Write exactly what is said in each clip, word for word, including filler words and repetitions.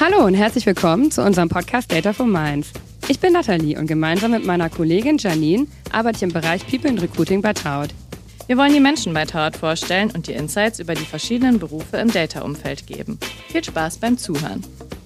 Hallo und herzlich willkommen zu unserem Podcast Data for Minds. Ich bin Nathalie und gemeinsam mit meiner Kollegin Janine arbeite ich im Bereich People and Recruiting bei Taut. Wir wollen die Menschen bei Taut vorstellen und dir Insights über die verschiedenen Berufe im Data-Umfeld geben. Viel Spaß beim Zuhören.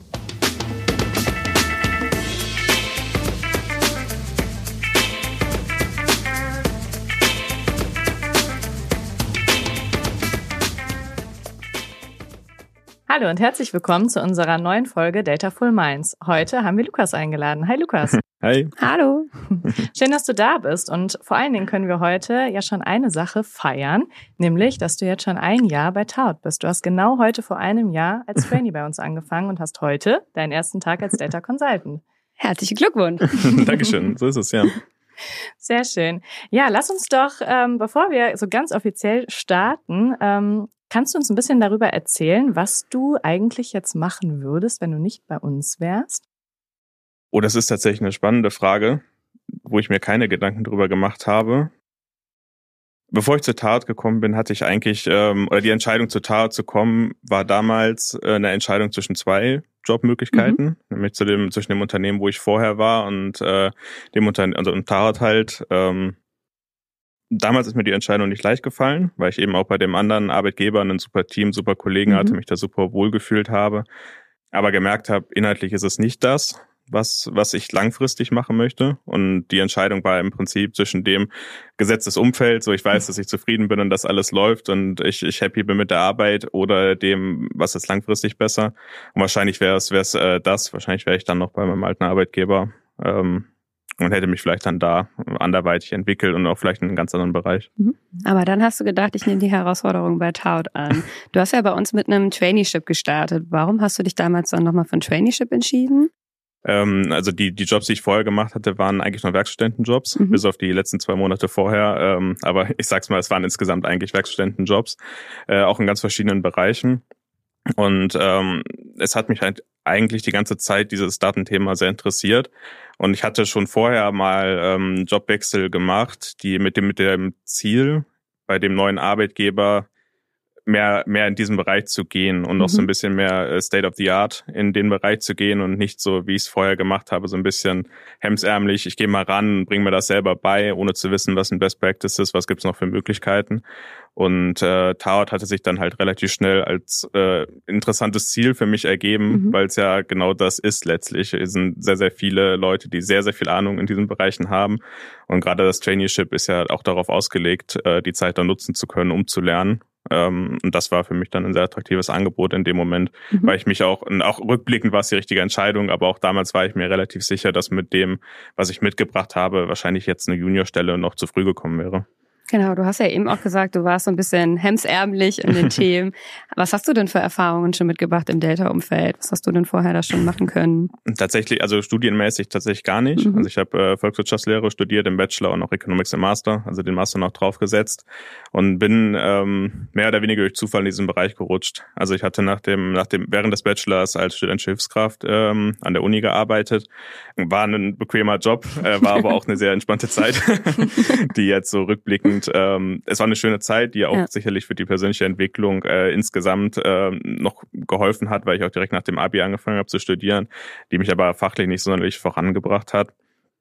Hallo und herzlich willkommen zu unserer neuen Folge Data Full Minds. Heute haben wir Lukas eingeladen. Hi Lukas. Hi. Hallo. Schön, dass du da bist und vor allen Dingen können wir heute ja schon eine Sache feiern, nämlich, dass du jetzt schon ein Jahr bei Taut bist. Du hast genau heute vor einem Jahr als Trainee bei uns angefangen und hast heute deinen ersten Tag als Data Consultant. Herzlichen Glückwunsch. Dankeschön, so ist es, ja. Sehr schön. Ja, lass uns doch, ähm, bevor wir so ganz offiziell starten, ähm, kannst du uns ein bisschen darüber erzählen, was du eigentlich jetzt machen würdest, wenn du nicht bei uns wärst? Oh, das ist tatsächlich eine spannende Frage, wo ich mir keine Gedanken drüber gemacht habe. Bevor ich zur Taut gekommen bin, hatte ich eigentlich, ähm, oder die Entscheidung zur Taut zu kommen, war damals äh, eine Entscheidung zwischen zwei Jobmöglichkeiten, mhm. nämlich zu dem, zwischen dem Unternehmen, wo ich vorher war und äh, dem Unternehmen, also und Taut halt. Ähm, Damals ist mir die Entscheidung nicht leicht gefallen, weil ich eben auch bei dem anderen Arbeitgeber ein super Team, super Kollegen mhm. hatte, mich da super wohl gefühlt habe, aber gemerkt habe, inhaltlich ist es nicht das, was was ich langfristig machen möchte. Und die Entscheidung war im Prinzip zwischen dem Gesetz des Umfelds, so ich weiß, dass ich zufrieden bin und dass alles läuft und ich ich happy bin mit der Arbeit, oder dem, was ist langfristig besser. Und wahrscheinlich wäre es wäre es äh, das, wahrscheinlich wäre ich dann noch bei meinem alten Arbeitgeber ähm, und hätte mich vielleicht dann da anderweitig entwickelt und auch vielleicht in einem ganz anderen Bereich. Aber dann hast du gedacht, ich nehme die Herausforderung bei Taut an. Du hast ja bei uns mit einem Traineeship gestartet. Warum hast du dich damals dann nochmal für ein Traineeship entschieden? Ähm, also die die Jobs, die ich vorher gemacht hatte, waren eigentlich noch Werkstudentenjobs, mhm. bis auf die letzten zwei Monate vorher. Ähm, aber ich sag's mal, es waren insgesamt eigentlich Werkstudentenjobs, äh, auch in ganz verschiedenen Bereichen. Und ähm, es hat mich halt eigentlich die ganze Zeit dieses Datenthema sehr interessiert. Und ich hatte schon vorher mal ähm, Jobwechsel gemacht, die mit dem mit dem Ziel, bei dem neuen Arbeitgeber mehr mehr in diesen Bereich zu gehen und noch mhm. so ein bisschen mehr State of the Art in den Bereich zu gehen und nicht so, wie ich es vorher gemacht habe, so ein bisschen hemdsärmlich, ich gehe mal ran, bringe mir das selber bei, ohne zu wissen, was ein Best Practice ist, was gibt's noch für Möglichkeiten. Und äh, Taut hatte sich dann halt relativ schnell als äh, interessantes Ziel für mich ergeben, mhm. weil es ja genau das ist letztlich. Es sind sehr, sehr viele Leute, die sehr, sehr viel Ahnung in diesen Bereichen haben. Und gerade das Traineeship ist ja auch darauf ausgelegt, äh, die Zeit dann nutzen zu können, um zu lernen. Ähm, und das war für mich dann ein sehr attraktives Angebot in dem Moment, mhm. weil ich mich auch, und auch rückblickend war es die richtige Entscheidung, aber auch damals war ich mir relativ sicher, dass mit dem, was ich mitgebracht habe, wahrscheinlich jetzt eine Juniorstelle noch zu früh gekommen wäre. Genau, du hast ja eben auch gesagt, du warst so ein bisschen hemsärmlich in den Themen. Was hast du denn für Erfahrungen schon mitgebracht im Data-Umfeld? Was hast du denn vorher da schon machen können? Tatsächlich, also studienmäßig tatsächlich gar nicht. Mhm. Also ich habe äh, Volkswirtschaftslehre studiert im Bachelor und auch Economics im Master, also den Master noch draufgesetzt und bin ähm, mehr oder weniger durch Zufall in diesen Bereich gerutscht. Also ich hatte nach dem, nach dem während des Bachelors als studentische Hilfskraft ähm, an der Uni gearbeitet. War ein bequemer Job, äh, war aber auch eine sehr entspannte Zeit, die jetzt so rückblickend Ähm, es war eine schöne Zeit, die auch ja. sicherlich für die persönliche Entwicklung äh, insgesamt äh, noch geholfen hat, weil ich auch direkt nach dem Abi angefangen habe zu studieren, die mich aber fachlich nicht sonderlich vorangebracht hat.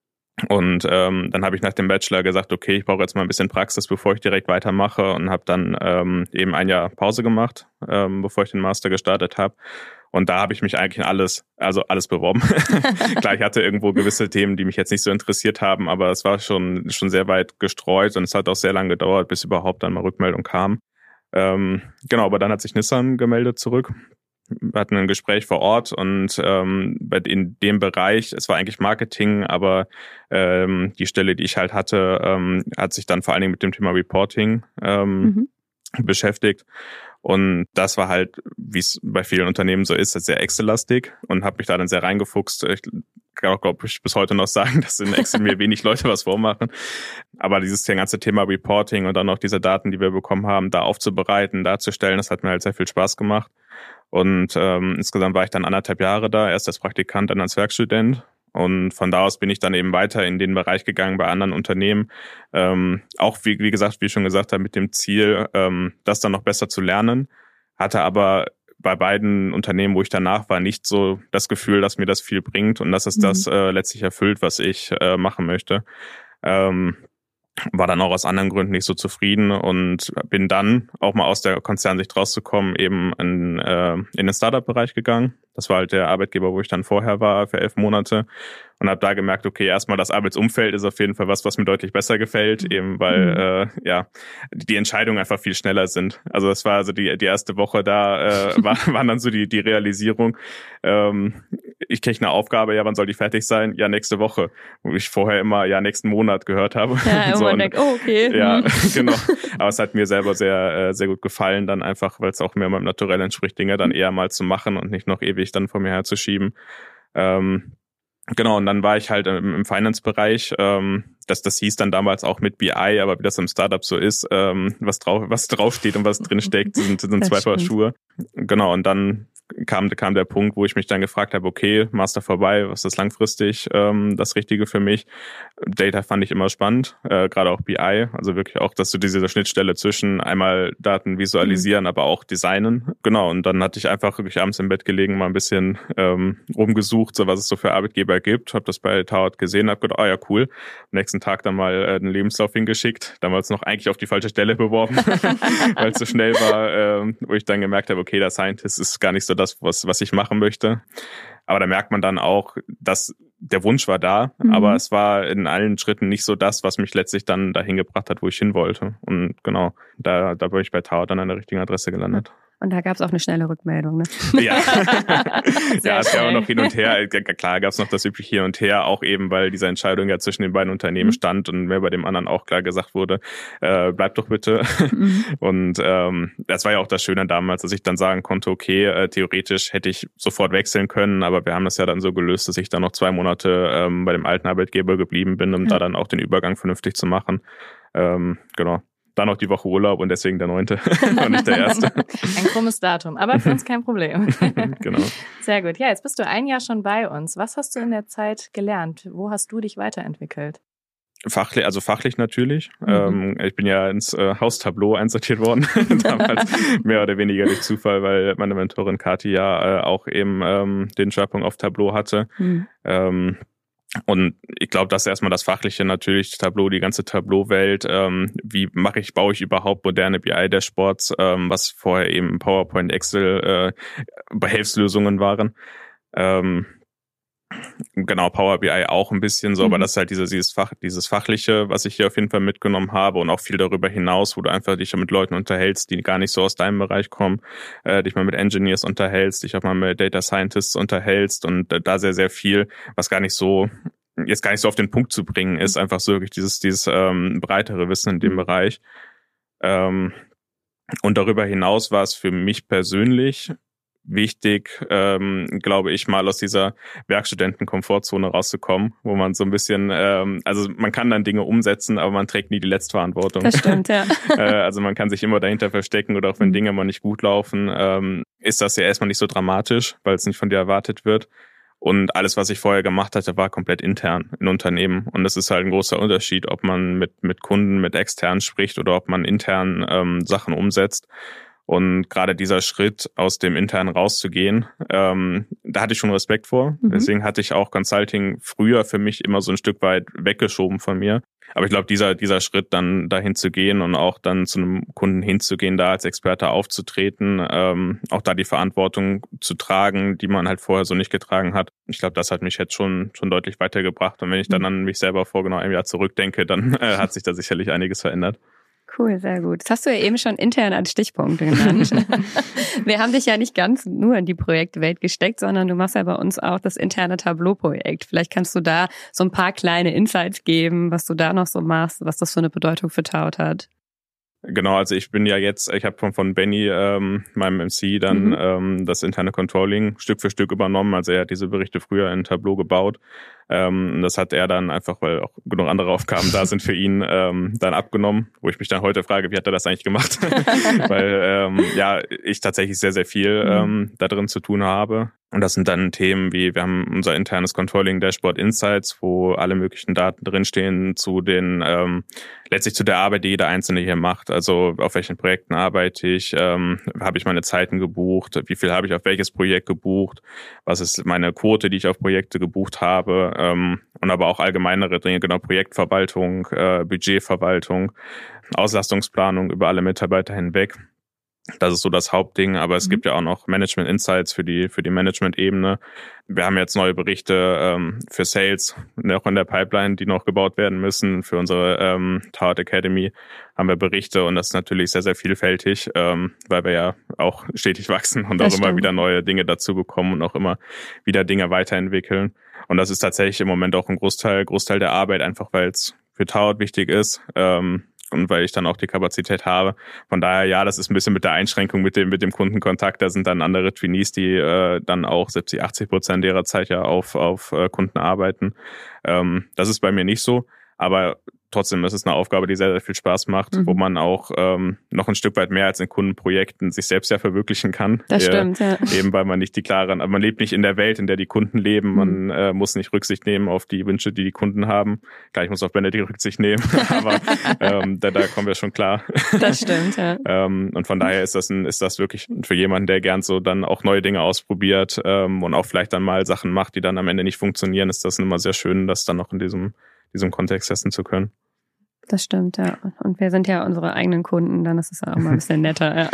Und ähm, dann habe ich nach dem Bachelor gesagt, okay, ich brauche jetzt mal ein bisschen Praxis, bevor ich direkt weitermache, und habe dann ähm, eben ein Jahr Pause gemacht, ähm, bevor ich den Master gestartet habe. Und da habe ich mich eigentlich in alles, also alles beworben. Klar, ich hatte irgendwo gewisse Themen, die mich jetzt nicht so interessiert haben, aber es war schon schon sehr weit gestreut und es hat auch sehr lange gedauert, bis überhaupt dann mal Rückmeldung kam. Ähm, genau, aber dann hat sich Nissan gemeldet zurück. Wir hatten ein Gespräch vor Ort und ähm, in dem Bereich, es war eigentlich Marketing, aber ähm, die Stelle, die ich halt hatte, ähm, hat sich dann vor allen Dingen mit dem Thema Reporting ähm, mhm. beschäftigt. Und das war halt, wie es bei vielen Unternehmen so ist, sehr Excel-lastig, und habe mich da dann sehr reingefuchst. Ich kann auch, glaube ich, bis heute noch sagen, dass in Excel mir wenig Leute was vormachen. Aber dieses ganze Thema Reporting und dann auch diese Daten, die wir bekommen haben, da aufzubereiten, darzustellen, das hat mir halt sehr viel Spaß gemacht. Und ähm, insgesamt war ich dann anderthalb Jahre da, erst als Praktikant, dann als Werkstudent. Und von da aus bin ich dann eben weiter in den Bereich gegangen bei anderen Unternehmen. Ähm, auch, wie, wie gesagt, wie ich schon gesagt habe, mit dem Ziel, ähm, das dann noch besser zu lernen. Hatte aber bei beiden Unternehmen, wo ich danach war, nicht so das Gefühl, dass mir das viel bringt und dass es mhm. das äh, letztlich erfüllt, was ich äh, machen möchte. Ähm, war dann auch aus anderen Gründen nicht so zufrieden und bin dann auch mal aus der Konzernsicht rauszukommen, eben in, äh, in den Startup-Bereich gegangen. Das war halt der Arbeitgeber, wo ich dann vorher war für elf Monate und habe da gemerkt, okay, erstmal das Arbeitsumfeld ist auf jeden Fall was, was mir deutlich besser gefällt, mhm. eben weil mhm. äh, ja die Entscheidungen einfach viel schneller sind. Also das war also die die erste Woche da, äh, war, waren dann so die die Realisierung, ähm, ich kriege eine Aufgabe, ja, wann soll die fertig sein? Ja, nächste Woche. Wo ich vorher immer, ja, nächsten Monat gehört habe. Ja, so, und denkt, oh, okay. Ja, genau. Aber es hat mir selber sehr, sehr gut gefallen, dann einfach, weil es auch mehr meinem Naturell entspricht, Dinge dann eher mal zu machen und nicht noch ewig dann vor mir herzuschieben. Ähm, Genau, und dann war ich halt im, im Finance-Bereich. Ähm, das, das hieß dann damals auch mit B I, aber wie das im Startup so ist, ähm, was drauf, was draufsteht und was drinsteckt, sind, sind zwei Paar Schuhe. Genau, und dann kam, kam der Punkt, wo ich mich dann gefragt habe, okay, Master vorbei, was ist langfristig ähm, das Richtige für mich? Data fand ich immer spannend, äh, gerade auch B I, also wirklich auch, dass du diese Schnittstelle zwischen einmal Daten visualisieren, mhm. aber auch designen. Genau, und dann hatte ich einfach wirklich abends im Bett gelegen, mal ein bisschen ähm, rumgesucht, so was es so für Arbeitgeber gibt, habe das bei Taut gesehen, habe gedacht, ah ja, cool. Am nächsten Tag dann mal äh, einen Lebenslauf hingeschickt, damals noch eigentlich auf die falsche Stelle beworben, weil es so schnell war, äh, wo ich dann gemerkt habe, okay, der Scientist ist gar nicht so das, was, was ich machen möchte. Aber da merkt man dann auch, dass der Wunsch war da, mhm. aber es war in allen Schritten nicht so das, was mich letztlich dann dahin gebracht hat, wo ich hin wollte. Und genau, da, da bin ich bei Taut dann an der richtigen Adresse gelandet. Und da gab es auch eine schnelle Rückmeldung, ne? Ja, ja, es gab auch noch hin und her. Klar gab es noch das übliche Hin und Her, auch eben, weil diese Entscheidung ja zwischen den beiden Unternehmen mhm. stand und mir bei dem anderen auch klar gesagt wurde, äh, bleib doch bitte. Mhm. Und ähm, das war ja auch das Schöne damals, dass ich dann sagen konnte, okay, äh, theoretisch hätte ich sofort wechseln können, aber wir haben das ja dann so gelöst, dass ich dann noch zwei Monate ähm, bei dem alten Arbeitgeber geblieben bin, um ja. da dann auch den Übergang vernünftig zu machen. Ähm, genau. Dann noch die Woche Urlaub und deswegen der neunte und nicht der erste. Ein krummes Datum, aber für uns kein Problem. Genau. Sehr gut. Ja, jetzt bist du ein Jahr schon bei uns. Was hast du in der Zeit gelernt? Wo hast du dich weiterentwickelt? Fachlich, also fachlich natürlich. Mhm. Ähm, ich bin ja ins äh, Haustableau einsortiert worden, damals mehr oder weniger durch Zufall, weil meine Mentorin Kathi ja äh, auch eben ähm, den Schwerpunkt auf Tableau hatte. Mhm. Ähm, Und ich glaube, das ist erstmal das Fachliche natürlich, Tableau, die ganze Tableau-Welt. Ähm, wie mache ich, baue ich überhaupt moderne B I-Dashboards, ähm, was vorher eben PowerPoint, Excel, äh, Behelfslösungen waren. Ähm, genau, Power B I auch ein bisschen so, mhm. aber das ist halt dieses, dieses Fach, dieses Fachliche, was ich hier auf jeden Fall mitgenommen habe und auch viel darüber hinaus, wo du einfach dich mit Leuten unterhältst, die gar nicht so aus deinem Bereich kommen, äh, dich mal mit Engineers unterhältst, dich auch mal mit Data Scientists unterhältst und äh, da sehr, sehr viel, was gar nicht so, jetzt gar nicht so auf den Punkt zu bringen ist, einfach so wirklich dieses, dieses ähm, breitere Wissen in dem mhm. Bereich. Ähm, und darüber hinaus war es für mich persönlich wichtig, ähm, glaube ich, mal aus dieser Werkstudenten-Komfortzone rauszukommen, wo man so ein bisschen, ähm, also man kann dann Dinge umsetzen, aber man trägt nie die Letztverantwortung. Das stimmt, ja. äh, also man kann sich immer dahinter verstecken oder auch wenn mhm. Dinge mal nicht gut laufen, ähm, ist das ja erstmal nicht so dramatisch, weil es nicht von dir erwartet wird. Und alles, was ich vorher gemacht hatte, war komplett intern in Unternehmen. Und das ist halt ein großer Unterschied, ob man mit mit Kunden, mit externen spricht oder ob man intern ähm, Sachen umsetzt. Und gerade dieser Schritt, aus dem Internen rauszugehen, ähm, da hatte ich schon Respekt vor. Mhm. Deswegen hatte ich auch Consulting früher für mich immer so ein Stück weit weggeschoben von mir. Aber ich glaube, dieser dieser Schritt, dann dahin zu gehen und auch dann zu einem Kunden hinzugehen, da als Experte aufzutreten, ähm, auch da die Verantwortung zu tragen, die man halt vorher so nicht getragen hat. Ich glaube, das hat mich jetzt schon schon deutlich weitergebracht. Und wenn ich dann an mich selber vor genau einem Jahr zurückdenke, dann äh, hat sich da sicherlich einiges verändert. Cool, sehr gut. Das hast du ja eben schon intern als Stichpunkte genannt. Wir haben dich ja nicht ganz nur in die Projektwelt gesteckt, sondern du machst ja bei uns auch das interne Tableau-Projekt. Vielleicht kannst du da so ein paar kleine Insights geben, was du da noch so machst, was das für eine Bedeutung für Taut hat. Genau, also ich bin ja jetzt, ich habe von, von Benny, ähm, meinem M C, dann mhm. ähm, das interne Controlling Stück für Stück übernommen. Also er hat diese Berichte früher in Tableau gebaut. Ähm, das hat er dann einfach, weil auch genug andere Aufgaben da sind für ihn, ähm, dann abgenommen. Wo ich mich dann heute frage, wie hat er das eigentlich gemacht? Weil ähm, ja, ich tatsächlich sehr, sehr viel ähm, da drin zu tun habe. Und das sind dann Themen wie, wir haben unser internes Controlling Dashboard Insights, wo alle möglichen Daten drinstehen zu den, ähm, letztlich zu der Arbeit, die jeder Einzelne hier macht. Also auf welchen Projekten arbeite ich, ähm, habe ich meine Zeiten gebucht, wie viel habe ich auf welches Projekt gebucht, was ist meine Quote, die ich auf Projekte gebucht habe, ähm, und aber auch allgemeinere Dinge, genau, Projektverwaltung, äh, Budgetverwaltung, Auslastungsplanung über alle Mitarbeiter hinweg. Das ist so das Hauptding, aber es mhm. gibt ja auch noch Management Insights für die für die Management-Ebene. Wir haben jetzt neue Berichte ähm, für Sales, auch in der Pipeline, die noch gebaut werden müssen. Für unsere ähm, Tower Academy haben wir Berichte und das ist natürlich sehr, sehr vielfältig, ähm, weil wir ja auch stetig wachsen und das auch stimmt. Immer wieder neue Dinge dazu bekommen und auch immer wieder Dinge weiterentwickeln. Und das ist tatsächlich im Moment auch ein Großteil Großteil der Arbeit, einfach weil es für Tower wichtig ist. Ähm, und weil ich dann auch die Kapazität habe. Von daher, ja, das ist ein bisschen mit der Einschränkung mit dem mit dem Kundenkontakt. Da sind dann andere Trainees, die äh, dann auch siebzig, achtzig Prozent ihrer Zeit ja auf auf äh, Kunden arbeiten. Ähm, das ist bei mir nicht so, aber trotzdem ist es eine Aufgabe, die sehr, sehr viel Spaß macht, mhm. wo man auch ähm, noch ein Stück weit mehr als in Kundenprojekten sich selbst ja verwirklichen kann. Das äh, stimmt, ja. Eben weil man nicht die klaren, aber man lebt nicht in der Welt, in der die Kunden leben. Mhm. Man äh, muss nicht Rücksicht nehmen auf die Wünsche, die die Kunden haben. Klar, ich muss auf Benedikt Rücksicht nehmen, aber ähm, da, da kommen wir schon klar. Das stimmt, ja. ähm, und von daher ist das ein, ist das wirklich für jemanden, der gern so dann auch neue Dinge ausprobiert ähm, und auch vielleicht dann mal Sachen macht, die dann am Ende nicht funktionieren, ist das immer sehr schön, das dann noch in diesem diesem Kontext testen zu können. Das stimmt, ja. Und wir sind ja unsere eigenen Kunden, dann ist es auch mal ein bisschen netter, ja.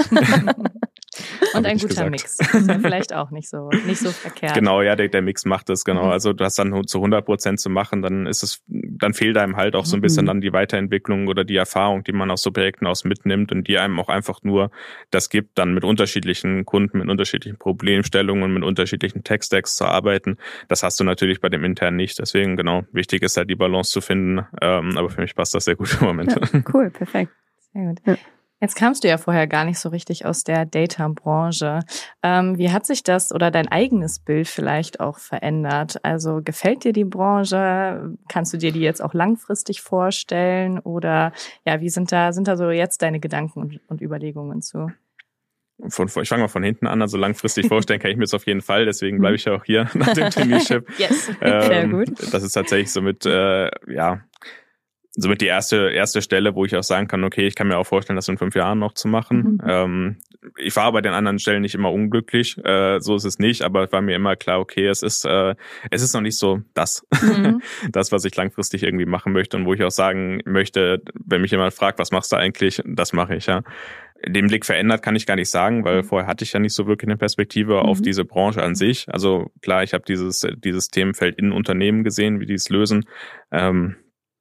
Und ein guter gesagt. Mix. Das ist ja vielleicht auch nicht so, nicht so verkehrt. Genau, ja, der, der Mix macht es, genau. Mhm. Also du hast dann zu hundert Prozent zu machen, dann ist es, dann fehlt einem halt auch so ein bisschen mhm. dann die Weiterentwicklung oder die Erfahrung, die man aus so Projekten aus mitnimmt und die einem auch einfach nur das gibt, dann mit unterschiedlichen Kunden, mit unterschiedlichen Problemstellungen, mit unterschiedlichen Tech-Stacks zu arbeiten. Das hast du natürlich bei dem internen nicht. Deswegen, genau, wichtig ist halt die Balance zu finden. Ähm, aber für mich passt das sehr gut im Moment. Ja, cool, perfekt. Sehr gut. Ja. Jetzt kamst du ja vorher gar nicht so richtig aus der Data-Branche. Ähm, wie hat sich das oder dein eigenes Bild vielleicht auch verändert? Also gefällt dir die Branche? Kannst du dir die jetzt auch langfristig vorstellen? Oder ja, wie sind da sind da so jetzt deine Gedanken und, und Überlegungen zu? Von, ich fange mal von hinten an, also langfristig vorstellen kann ich mir das auf jeden Fall, deswegen bleibe ich ja auch hier nach dem Traineeship. Yes, ähm, sehr gut. Das ist tatsächlich so mit, äh, ja, somit die erste erste Stelle, wo ich auch sagen kann, okay, ich kann mir auch vorstellen, das in fünf Jahren noch zu machen. Mhm. Ähm, ich war bei den anderen Stellen nicht immer unglücklich, äh, so ist es nicht, aber es war mir immer klar, okay, es ist äh, es ist noch nicht so das, mhm. das, was ich langfristig irgendwie machen möchte und wo ich auch sagen möchte, wenn mich jemand fragt, was machst du eigentlich, das mache ich, ja. Den Blick verändert kann ich gar nicht sagen, weil mhm. vorher hatte ich ja nicht so wirklich eine Perspektive mhm. auf diese Branche an sich. Also klar, ich habe dieses dieses Themenfeld in Unternehmen gesehen, wie die es lösen. Ähm,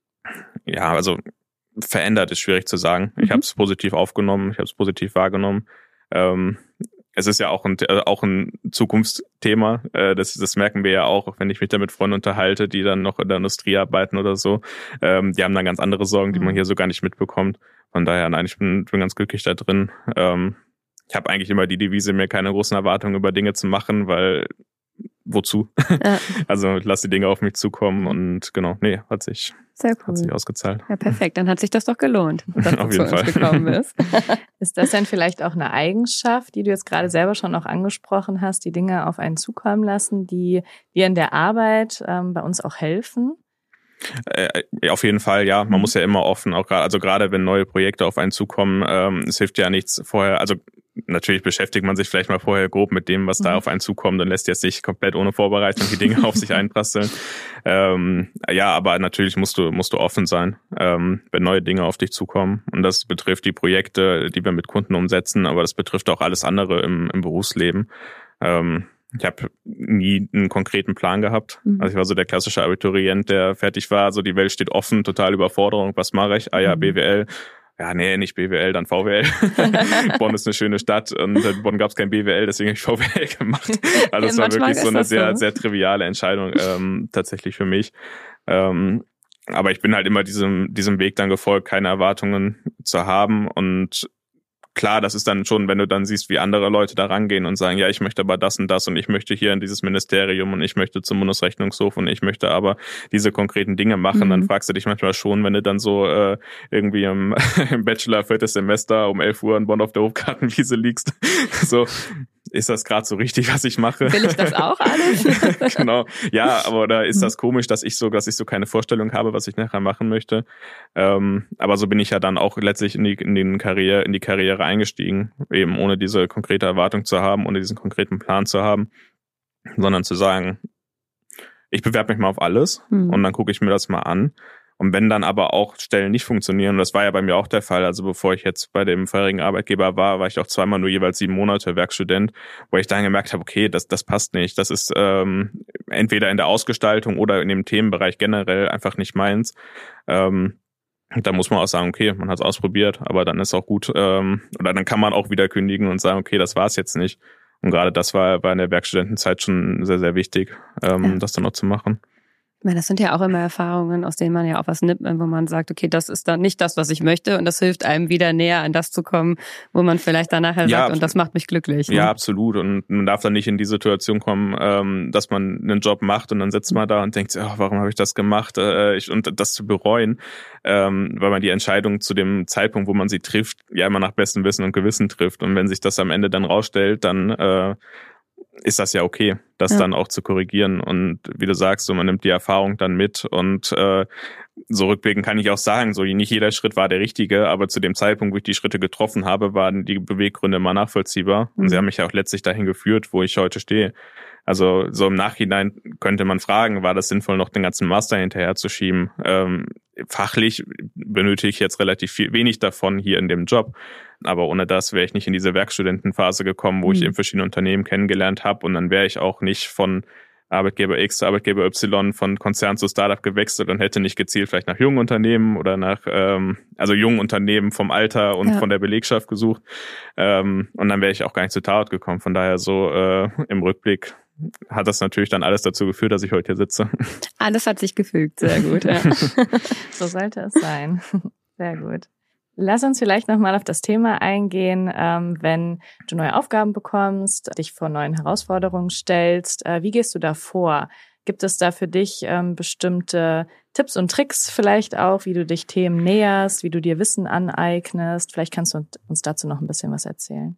Ja, also verändert ist schwierig zu sagen. Ich mhm. habe es positiv aufgenommen, ich habe es positiv wahrgenommen. Ähm, es ist ja auch ein äh, auch ein Zukunftsthema. Äh, das das merken wir ja auch, wenn ich mich da mit Freunden unterhalte, die dann noch in der Industrie arbeiten oder so. Ähm, die haben dann ganz andere Sorgen, die mhm. man hier so gar nicht mitbekommt. Von daher, nein, ich bin, bin ganz glücklich da drin. Ähm, ich habe eigentlich immer die Devise, mir keine großen Erwartungen über Dinge zu machen, weil wozu? Ja. Also lass die Dinge auf mich zukommen und genau, nee, hat sich, Sehr cool. hat sich ausgezahlt. Ja, perfekt, dann hat sich das doch gelohnt, dass auf du jeden zu Fall. uns gekommen bist. Ist das denn vielleicht auch eine Eigenschaft, die du jetzt gerade selber schon auch angesprochen hast, die Dinge auf einen zukommen lassen, die dir in der Arbeit ähm, bei uns auch helfen? Äh, auf jeden Fall, ja. Man muss ja immer offen, auch gerade, also gerade wenn neue Projekte auf einen zukommen, ähm, es hilft ja nichts vorher, also natürlich beschäftigt man sich vielleicht mal vorher grob mit dem, was mhm. da auf einen zukommt und lässt jetzt nicht komplett ohne Vorbereitung die Dinge auf sich einprasseln. Ähm, ja, aber natürlich musst du musst du offen sein, ähm, wenn neue Dinge auf dich zukommen. Und das betrifft die Projekte, die wir mit Kunden umsetzen, aber das betrifft auch alles andere im, im Berufsleben. Ähm, Ich habe nie einen konkreten Plan gehabt. Mhm. Also ich war so der klassische Abiturient, der fertig war, so die Welt steht offen, total Überforderung, was mache ich? Ah ja, mhm. B W L. Ja, nee, nicht B W L, dann V W L. Bonn ist eine schöne Stadt und in Bonn gab es kein B W L, deswegen habe ich V W L gemacht. Also es ja, war wirklich so eine sehr, so. sehr triviale Entscheidung ähm, tatsächlich für mich. Ähm, aber ich bin halt immer diesem diesem Weg dann gefolgt, keine Erwartungen zu haben und klar, das ist dann schon, wenn du dann siehst, wie andere Leute da rangehen und sagen, ja, ich möchte aber das und das und ich möchte hier in dieses Ministerium und ich möchte zum Bundesrechnungshof und ich möchte aber diese konkreten Dinge machen, mhm. dann fragst du dich manchmal schon, wenn du dann so äh, irgendwie im, im Bachelor viertes Semester um elf Uhr in Bonn auf der Hofgartenwiese liegst, so, ist das gerade so richtig, was ich mache? Will ich das auch alles? Genau. Ja, aber da ist das komisch, dass ich so, dass ich so keine Vorstellung habe, was ich nachher machen möchte. Ähm, aber so bin ich ja dann auch letztlich in die, in den Karriere, in die Karriere eingestiegen, eben ohne diese konkrete Erwartung zu haben, ohne diesen konkreten Plan zu haben, sondern zu sagen, ich bewerbe mich mal auf alles mhm. und dann gucke ich mir das mal an. Und wenn dann aber auch Stellen nicht funktionieren, und das war ja bei mir auch der Fall, also bevor ich jetzt bei dem vorherigen Arbeitgeber war, war ich auch zweimal nur jeweils sieben Monate Werkstudent, wo ich dann gemerkt habe, okay, das das passt nicht. Das ist ähm, entweder in der Ausgestaltung oder in dem Themenbereich generell einfach nicht meins. Ähm, da muss man auch sagen, okay, man hat es ausprobiert, aber dann ist auch gut. Ähm, oder dann kann man auch wieder kündigen und sagen, okay, das war es jetzt nicht. Und gerade das war bei der Werkstudentenzeit schon sehr, sehr wichtig, ähm, ja. das dann noch zu machen. Ich meine, das sind ja auch immer Erfahrungen, aus denen man ja auch was nimmt, wo man sagt, okay, das ist dann nicht das, was ich möchte, und das hilft einem wieder näher an das zu kommen, wo man vielleicht dann nachher ja, sagt, und das macht mich glücklich. Ne? Ja, absolut. Und man darf dann nicht in die Situation kommen, ähm, dass man einen Job macht und dann sitzt man da und denkt, oh, warum habe ich das gemacht? Äh, ich, und das zu bereuen, ähm, weil man die Entscheidung zu dem Zeitpunkt, wo man sie trifft, ja immer nach bestem Wissen und Gewissen trifft. Und wenn sich das am Ende dann rausstellt, dann äh, ist das ja okay, das ja. dann auch zu korrigieren. Und wie du sagst, so man nimmt die Erfahrung dann mit, und äh, so rückblickend kann ich auch sagen, so nicht jeder Schritt war der richtige, aber zu dem Zeitpunkt, wo ich die Schritte getroffen habe, waren die Beweggründe immer nachvollziehbar. Mhm. Und sie haben mich ja auch letztlich dahin geführt, wo ich heute stehe. Also so im Nachhinein könnte man fragen, war das sinnvoll, noch den ganzen Master hinterher zu schieben? Ähm, fachlich benötige ich jetzt relativ viel, wenig davon hier in dem Job. Aber ohne das wäre ich nicht in diese Werkstudentenphase gekommen, wo mhm. ich eben verschiedene Unternehmen kennengelernt habe. Und dann wäre ich auch nicht von Arbeitgeber X zu Arbeitgeber Y, von Konzern zu Startup gewechselt und hätte nicht gezielt vielleicht nach jungen Unternehmen oder nach, ähm, also jungen Unternehmen vom Alter und ja. von der Belegschaft gesucht. Ähm, und dann wäre ich auch gar nicht zu Tarot gekommen. Von daher so äh, im Rückblick hat das natürlich dann alles dazu geführt, dass ich heute hier sitze. Alles hat sich gefügt, sehr gut. Ja. So sollte es sein. Sehr gut. Lass uns vielleicht nochmal auf das Thema eingehen, ähm, wenn du neue Aufgaben bekommst, dich vor neuen Herausforderungen stellst. Äh, wie gehst du da vor? Gibt es da für dich ähm, bestimmte Tipps und Tricks vielleicht auch, wie du dich Themen näherst, wie du dir Wissen aneignest? Vielleicht kannst du uns dazu noch ein bisschen was erzählen.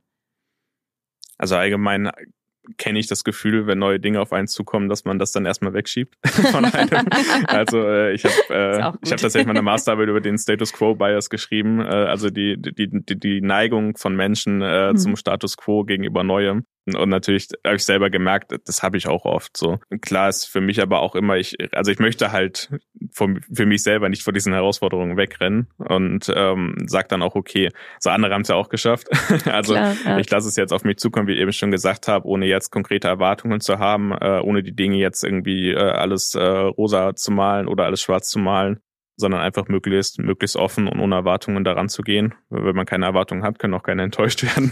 Also allgemein kenne ich das Gefühl, wenn neue Dinge auf einen zukommen, dass man das dann erstmal wegschiebt von einem. Also äh, ich habe äh, ich habe tatsächlich meine Masterarbeit über den Status Quo Bias geschrieben, äh, also die die die die Neigung von Menschen äh, hm. zum Status Quo gegenüber Neuem. Und natürlich habe ich selber gemerkt, das habe ich auch oft so. Klar ist für mich aber auch immer, ich also ich möchte halt vom, für mich selber nicht vor diesen Herausforderungen wegrennen und ähm, sage dann auch, okay, so andere haben es ja auch geschafft. Also Klar, ja. ich lasse es jetzt auf mich zukommen, wie ich eben schon gesagt habe, ohne jetzt konkrete Erwartungen zu haben, äh, ohne die Dinge jetzt irgendwie äh, alles äh, rosa zu malen oder alles schwarz zu malen, sondern einfach möglichst möglichst offen und ohne Erwartungen daran zu gehen. Wenn man keine Erwartungen hat, können auch keine enttäuscht werden.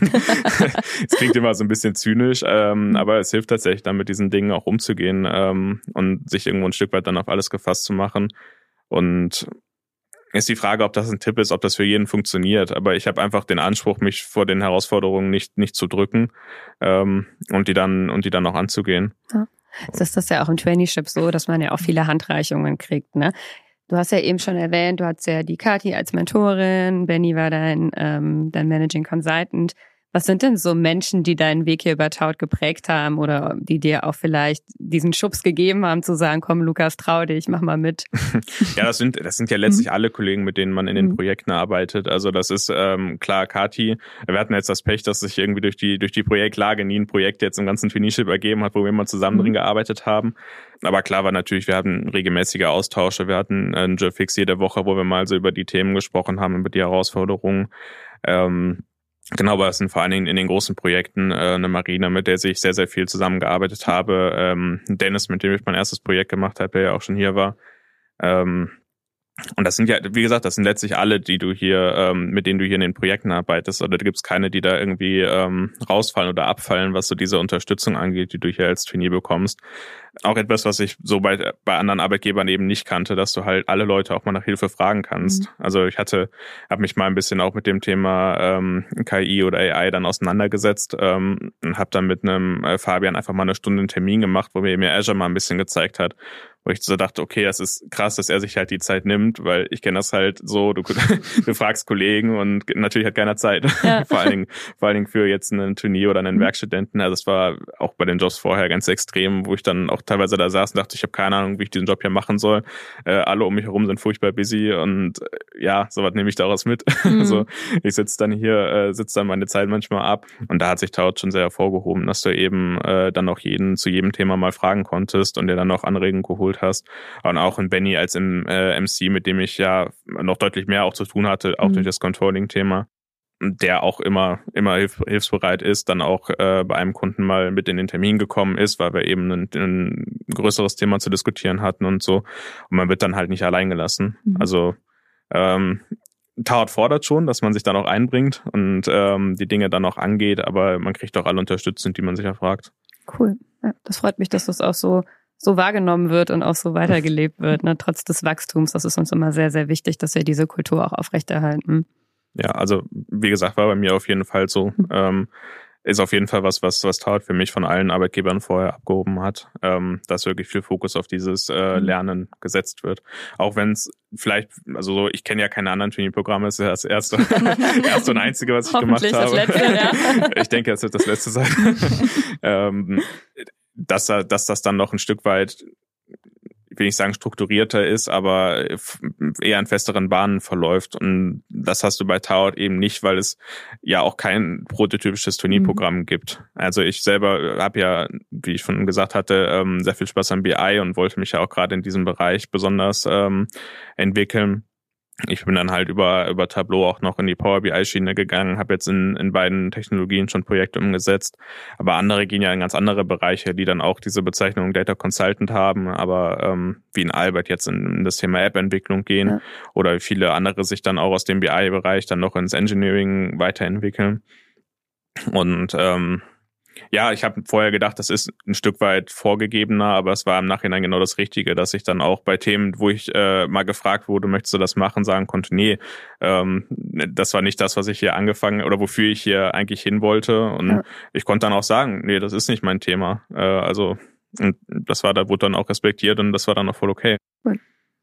Es klingt immer so ein bisschen zynisch, ähm, aber es hilft tatsächlich dann mit diesen Dingen auch umzugehen ähm, und sich irgendwo ein Stück weit dann auf alles gefasst zu machen. Und ist die Frage, ob das ein Tipp ist, ob das für jeden funktioniert. Aber ich habe einfach den Anspruch, mich vor den Herausforderungen nicht nicht zu drücken ähm, und die dann und die dann auch anzugehen. Ja. Das ist das ja auch im Traineeship so, dass man ja auch viele Handreichungen kriegt, ne? Du hast ja eben schon erwähnt, du hattest ja die Kathi als Mentorin, Benny war dein, ähm, dein Managing Consultant. Was sind denn so Menschen, die deinen Weg hier über Taut geprägt haben oder die dir auch vielleicht diesen Schubs gegeben haben, zu sagen, komm Lukas, trau dich, mach mal mit? Ja, das sind das sind ja letztlich mhm. alle Kollegen, mit denen man in den mhm. Projekten arbeitet. Also das ist ähm, klar, Kathi. Wir hatten jetzt das Pech, dass sich irgendwie durch die durch die Projektlage nie ein Projekt jetzt im ganzen Traineeship ergeben hat, wo wir immer zusammen mhm. drin gearbeitet haben. Aber klar war natürlich, wir hatten regelmäßige Austausche. Wir hatten einen Jobfix jede Woche, wo wir mal so über die Themen gesprochen haben, über die Herausforderungen. Ähm, Genau, aber es sind vor allen Dingen in den großen Projekten äh, eine Marina, mit der ich sehr, sehr viel zusammengearbeitet habe. Ähm, Dennis, mit dem ich mein erstes Projekt gemacht habe, der ja auch schon hier war. Ähm, und das sind ja, wie gesagt, das sind letztlich alle, die du hier, ähm, mit denen du hier in den Projekten arbeitest. Oder da gibt es keine, die da irgendwie ähm, rausfallen oder abfallen, was so diese Unterstützung angeht, die du hier als Trainee bekommst. Auch etwas, was ich so bei bei anderen Arbeitgebern eben nicht kannte, dass du halt alle Leute auch mal nach Hilfe fragen kannst. Mhm. Also ich hatte, habe mich mal ein bisschen auch mit dem Thema ähm, K I oder A I dann auseinandergesetzt ähm, und habe dann mit einem äh, Fabian einfach mal eine Stunde einen Termin gemacht, wo mir mir Azure mal ein bisschen gezeigt hat. wo ich so dachte, okay, das ist krass, dass er sich halt die Zeit nimmt, weil ich kenne das halt so, du, du fragst Kollegen und natürlich hat keiner Zeit. Ja. vor allen Dingen, vor allen Dingen für jetzt einen Turnier oder einen mhm. Werkstudenten. Also es war auch bei den Jobs vorher ganz extrem, wo ich dann auch teilweise da saß und dachte, ich habe keine Ahnung, wie ich diesen Job hier machen soll. Äh, alle um mich herum sind furchtbar busy und äh, ja, sowas nehme ich daraus mit. Mhm. Also ich sitze dann hier, äh, sitze dann meine Zeit manchmal ab und da hat sich Taut schon sehr hervorgehoben, dass du eben äh, dann auch jeden zu jedem Thema mal fragen konntest und dir dann auch Anregungen geholt hast. Und auch in Benny als im, äh, M C, mit dem ich ja noch deutlich mehr auch zu tun hatte, auch mhm. durch das Controlling-Thema, der auch immer immer hilf, hilfsbereit ist, dann auch äh, bei einem Kunden mal mit in den Termin gekommen ist, weil wir eben ein, ein größeres Thema zu diskutieren hatten und so. Und man wird dann halt nicht allein gelassen. Mhm. Also ähm, Taut fordert schon, dass man sich dann auch einbringt und ähm, die Dinge dann auch angeht, aber man kriegt auch alle Unterstützung, die man sich erfragt. Cool. Ja, das freut mich, dass das auch so so wahrgenommen wird und auch so weitergelebt wird, ne? Trotz des Wachstums. Das ist uns immer sehr, sehr wichtig, dass wir diese Kultur auch aufrechterhalten. Ja, also wie gesagt, war bei mir auf jeden Fall so. Mhm. Ähm, ist auf jeden Fall was, was was Taut für mich von allen Arbeitgebern vorher abgehoben hat, ähm, dass wirklich viel Fokus auf dieses äh, Lernen gesetzt wird. Auch wenn es vielleicht, also so, ich kenne ja keine anderen Trainee-Programme, das ist ja das erste, erste und einzige, was ich gemacht habe. Das letzte, ja. Ich denke, es wird das letzte sein. ähm, dass, dass das dann noch ein Stück weit, ich will nicht sagen strukturierter ist, aber eher in festeren Bahnen verläuft. Und das hast du bei Taut eben nicht, weil es ja auch kein prototypisches Turnierprogramm mhm. gibt. Also ich selber habe ja, wie ich schon gesagt hatte, sehr viel Spaß am B I und wollte mich ja auch gerade in diesem Bereich besonders ähm, entwickeln. Ich bin dann halt über über Tableau auch noch in die Power B I-Schiene gegangen, habe jetzt in in beiden Technologien schon Projekte umgesetzt. Aber andere gehen ja in ganz andere Bereiche, die dann auch diese Bezeichnung Data Consultant haben, aber ähm, wie in Albert jetzt in, in das Thema App-Entwicklung gehen ja. oder viele andere sich dann auch aus dem B I-Bereich dann noch ins Engineering weiterentwickeln. Und ähm, ja, ich habe vorher gedacht, das ist ein Stück weit vorgegebener, aber es war im Nachhinein genau das Richtige, dass ich dann auch bei Themen, wo ich äh, mal gefragt wurde, möchtest du das machen, sagen konnte, nee, ähm, das war nicht das, was ich hier angefangen oder wofür ich hier eigentlich hin wollte. Und ja. ich konnte dann auch sagen, nee, das ist nicht mein Thema. Äh, also und das war, da wurde dann auch respektiert und das war dann auch voll okay. Cool.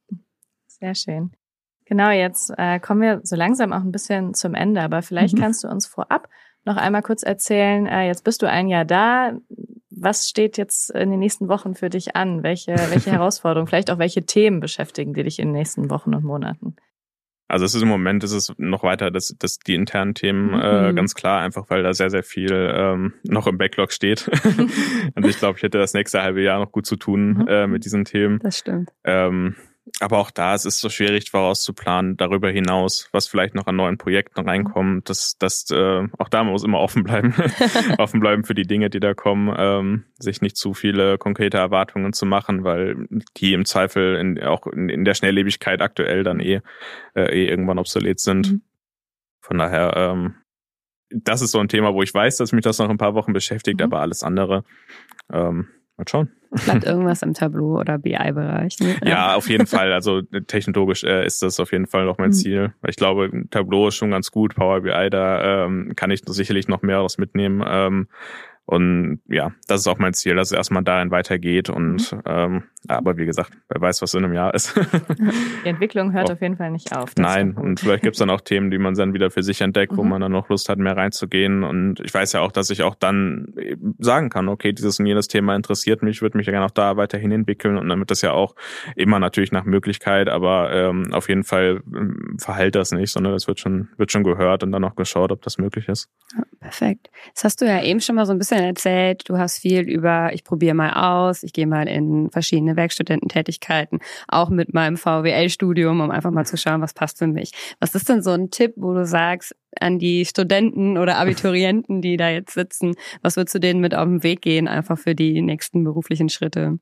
Sehr schön. Genau, jetzt äh, kommen wir so langsam auch ein bisschen zum Ende, aber vielleicht mhm. kannst du uns vorab noch einmal kurz erzählen, äh, jetzt bist du ein Jahr da. Was steht jetzt in den nächsten Wochen für dich an? Welche, welche Herausforderungen, vielleicht auch welche Themen beschäftigen die dich in den nächsten Wochen und Monaten? Also es ist im Moment ist es noch weiter, dass, dass die internen Themen mhm. äh, ganz klar, einfach weil da sehr, sehr viel ähm, noch im Backlog steht. Also ich glaube, ich hätte das nächste halbe Jahr noch gut zu tun mhm. äh, mit diesen Themen. Das stimmt. Ähm, Aber auch da es ist so schwierig vorauszuplanen, darüber hinaus, was vielleicht noch an neuen Projekten reinkommt. Das, das, äh, auch da muss immer offen bleiben, offen bleiben für die Dinge, die da kommen, ähm, sich nicht zu viele konkrete Erwartungen zu machen, weil die im Zweifel in, auch in, in der Schnelllebigkeit aktuell dann eh, äh, eh irgendwann obsolet sind. Mhm. Von daher, ähm, das ist so ein Thema, wo ich weiß, dass mich das noch ein paar Wochen beschäftigt, mhm. aber alles andere, ähm, mal schauen. Bleibt irgendwas im Tableau- oder B I-Bereich. Ne? Ja. ja, auf jeden Fall. Also technologisch äh, ist das auf jeden Fall noch mein mhm. Ziel. Ich glaube, Tableau ist schon ganz gut. Power B I, da ähm, kann ich sicherlich noch mehr daraus mitnehmen. Ähm, und ja, das ist auch mein Ziel, dass es erstmal dahin weitergeht. Und mhm. ähm, aber wie gesagt, wer weiß, was in einem Jahr ist. Die Entwicklung hört oh. auf jeden Fall nicht auf. Nein, und vielleicht gibt's dann auch Themen, die man dann wieder für sich entdeckt, mhm. wo man dann noch Lust hat, mehr reinzugehen. Und ich weiß ja auch, dass ich auch dann sagen kann, okay, dieses und jenes Thema interessiert mich, würde mich ja gerne auch da weiterhin entwickeln. Und dann wird das ja auch immer natürlich nach Möglichkeit, aber ähm, auf jeden Fall ähm, verhält das nicht, sondern das wird schon wird schon gehört und dann auch geschaut, ob das möglich ist. Ja, perfekt. Das hast du ja eben schon mal so ein bisschen erzählt. Du hast viel über, ich probiere mal aus, ich gehe mal in verschiedene Werkstudententätigkeiten, auch mit meinem V W L-Studium, um einfach mal zu schauen, was passt für mich. Was ist denn so ein Tipp, wo du sagst, an die Studenten oder Abiturienten, die da jetzt sitzen, was würdest du denen mit auf den Weg gehen, einfach für die nächsten beruflichen Schritte?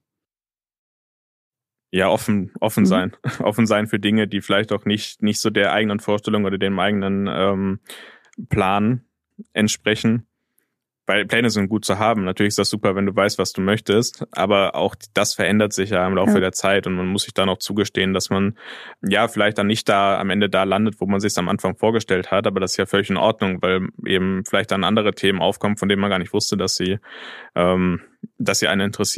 Ja, offen, offen mhm. sein. Offen sein für Dinge, die vielleicht auch nicht, nicht so der eigenen Vorstellung oder dem eigenen ähm, Plan entsprechen. Weil Pläne sind gut zu haben. Natürlich ist das super, wenn du weißt, was du möchtest, aber auch das verändert sich ja im Laufe ja. der Zeit und man muss sich dann auch zugestehen, dass man ja vielleicht dann nicht da am Ende da landet, wo man sich am Anfang vorgestellt hat, aber das ist ja völlig in Ordnung, weil eben vielleicht dann andere Themen aufkommen, von denen man gar nicht wusste, dass sie ähm, dass sie einen interessieren.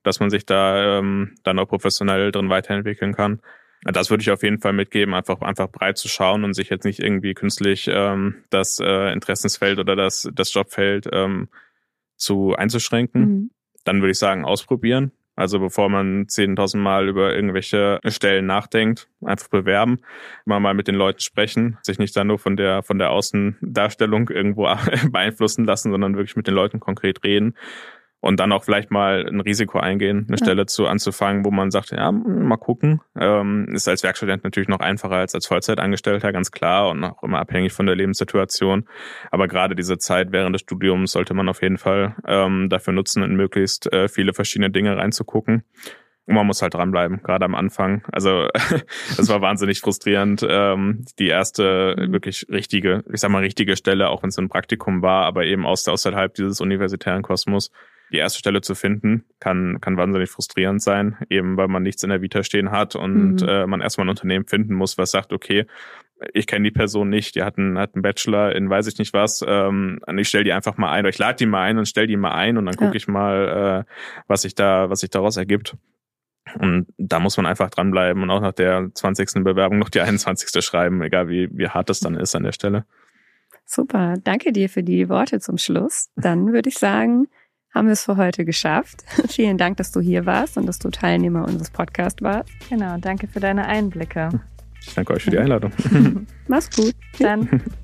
dass man sich da ähm, dann auch professionell drin weiterentwickeln kann. Das würde ich auf jeden Fall mitgeben, einfach einfach breit zu schauen und sich jetzt nicht irgendwie künstlich ähm, das äh, Interessensfeld oder das das Jobfeld ähm, zu einzuschränken. Mhm. Dann würde ich sagen, ausprobieren. Also bevor man zehntausend Mal über irgendwelche Stellen nachdenkt, einfach bewerben, immer mal mit den Leuten sprechen, sich nicht dann nur von der von der Außendarstellung irgendwo beeinflussen lassen, sondern wirklich mit den Leuten konkret reden. Und dann auch vielleicht mal ein Risiko eingehen, eine ja. Stelle zu anzufangen, wo man sagt, ja, mal gucken. Ähm, ist als Werkstudent natürlich noch einfacher als als Vollzeitangestellter, ganz klar, und auch immer abhängig von der Lebenssituation. Aber gerade diese Zeit während des Studiums sollte man auf jeden Fall ähm, dafür nutzen, in möglichst äh, viele verschiedene Dinge reinzugucken. Und man muss halt dranbleiben, gerade am Anfang. Also das war wahnsinnig frustrierend. Ähm, die erste wirklich richtige, ich sag mal richtige Stelle, auch wenn es ein Praktikum war, aber eben aus außerhalb dieses universitären Kosmos. Die erste Stelle zu finden, kann kann wahnsinnig frustrierend sein, eben weil man nichts in der Vita stehen hat und mhm. äh, man erstmal ein Unternehmen finden muss, was sagt, okay, ich kenne die Person nicht, die hat einen, hat einen Bachelor in weiß ich nicht was, ähm, und ich stelle die einfach mal ein, oder ich lade die mal ein und stelle die mal ein und dann ja. gucke ich mal, äh, was sich da, was sich daraus ergibt. Und da muss man einfach dranbleiben und auch nach der zwanzigsten Bewerbung noch die einundzwanzigste schreiben, egal wie wie hart es dann ist an der Stelle. Super, danke dir für die Worte zum Schluss. Dann würde ich sagen, haben wir es für heute geschafft. Vielen Dank, dass du hier warst und dass du Teilnehmer unseres Podcasts warst. Genau, danke für deine Einblicke. Ich danke euch für die Einladung. Mach's gut. Dann